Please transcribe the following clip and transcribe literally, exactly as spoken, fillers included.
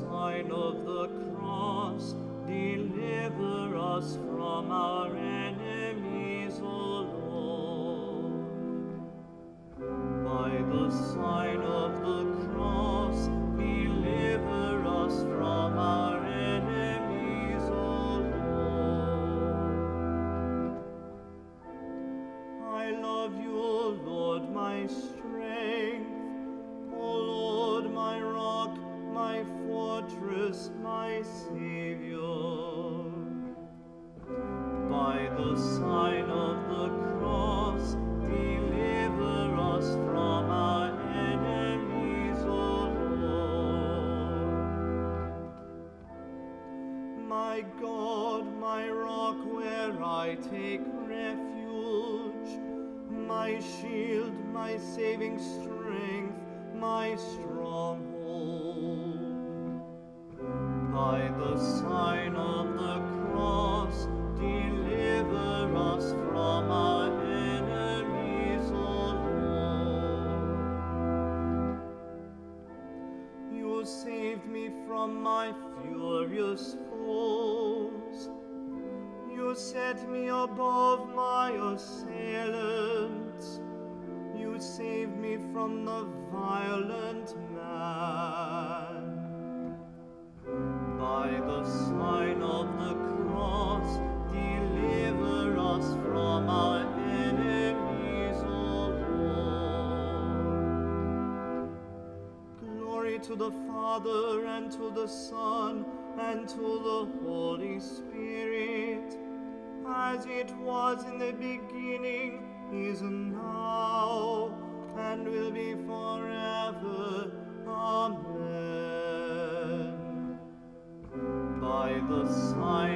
sign of the cross, deliver us from our enemies, O Lord. By the sign of the cross, deliver us from our enemies, O Lord. I love you, O Lord, my strength, O Lord, my rock, my fortress, my Savior. By the sign of the cross, deliver us from our enemies, O Lord. My God, my rock, where I take refuge, my shield, my saving strength, my stronghold. By the sign of the cross, deliver us from our enemies, O Lord. You saved me from my furious foes. You set me above my assailants. You saved me from the violent man. By the sign of the cross, deliver us from our enemies, O Lord. Glory to the Father, and to the Son, and to the Holy Spirit, as it was in the beginning, is now, and will be forever. Amen. By the sign